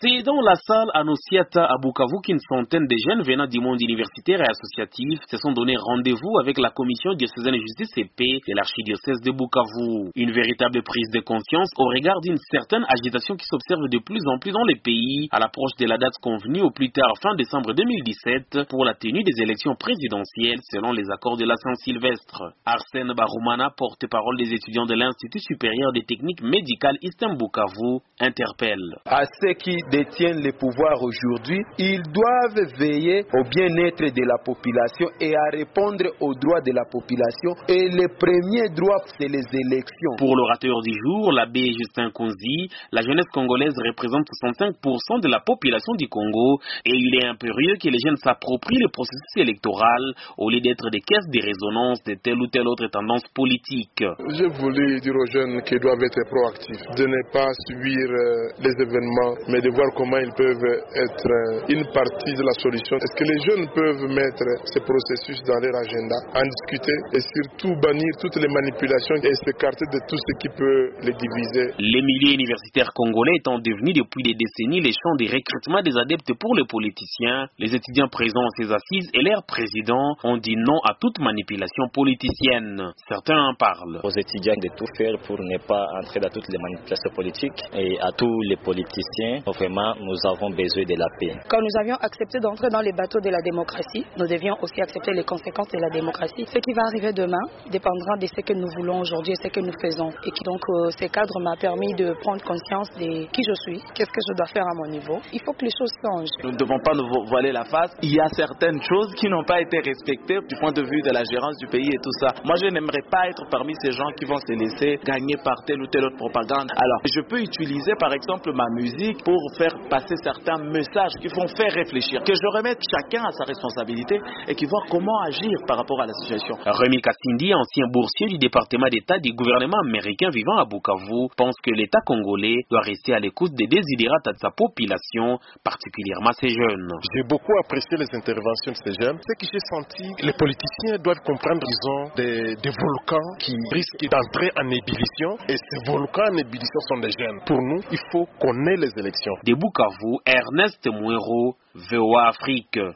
C'est dans la salle Anosiata à Bukavu qu'une centaine de jeunes venant du monde universitaire et associatif se sont donné rendez-vous avec la commission diocésaine de justice et paix de l'archidiocèse de Bukavu. Une véritable prise de conscience au regard d'une certaine agitation qui s'observe de plus en plus dans les pays à l'approche de la date convenue au plus tard fin décembre 2017 pour la tenue des élections présidentielles selon les accords de la Saint-Sylvestre. Arsène Baroumana, porte-parole des étudiants de l'Institut supérieur des techniques médicales Eastern Bukavu, interpelle. À ceux qui détiennent le pouvoir aujourd'hui, ils doivent veiller au bien-être de la population et à répondre aux droits de la population. Et le premier droit, c'est les élections. Pour l'orateur du jour, l'abbé Justin Konzi, la jeunesse congolaise représente 65% de la population du Congo et il est impérieux que les jeunes s'approprient le processus électoral au lieu d'être des caisses de résonance de telle ou telle autre tendance politique. Je voulais dire aux jeunes qu'ils doivent être proactifs, de ne pas subir les événements, mais de voir comment ils peuvent être une partie de la solution. Est-ce que les jeunes peuvent mettre ce processus dans leur agenda, en discuter et surtout bannir toutes les manipulations et s'écarter de tout ce qui peut les diviser. Les milieux universitaires congolais étant devenus depuis des décennies les champs de recrutement des adeptes pour les politiciens, les étudiants présents à ces assises et leurs présidents ont dit non à toute manipulation politicienne. Certains en parlent. Aux étudiants de tout faire pour ne pas entrer dans toutes les manipulations politiques et à tous les politiciens, vraiment nous avons besoin de la paix. Quand nous avions accepté d'entrer dans les bateaux de la démocratie, nous devions aussi accepter les conséquences de la démocratie. Ce qui va arriver demain dépendra de ce que nous voulons aujourd'hui et ce que nous faisons. Et donc ce cadre m'a permis de prendre conscience de qui je suis, qu'est-ce que je dois faire à mon niveau. Il faut que les choses changent. Nous ne devons pas nous voiler la face. Il y a certaines choses qui n'ont pas été respectées du point de vue de la gérance du pays et tout ça. Moi, je n'aimerais pas être parmi ces gens qui vont se laisser gagner par telle ou telle autre propagande. Alors, je peux utiliser par exemple ma musique pour faire passer certains messages qui vont faire réfléchir, que je remette chacun à sa responsabilité et qui voit comment agir par rapport à la situation. Rémi Kassindi, ancien boursier du département d'État du gouvernement américain vivant à Bukavu, pense que l'État congolais doit rester à l'écoute des désidérates de sa population, particulièrement ses jeunes. J'ai beaucoup apprécié les interventions de ces jeunes. Ce que j'ai senti, les politiciens doivent comprendre qu'ils ont des volcans qui risquent d'entrer en ébullition et ces volcans en ébullition sont des jeunes. Pour nous, il faut qu'on ait les élections. De Bukavu, Ernest Mouero, VOA Afrique.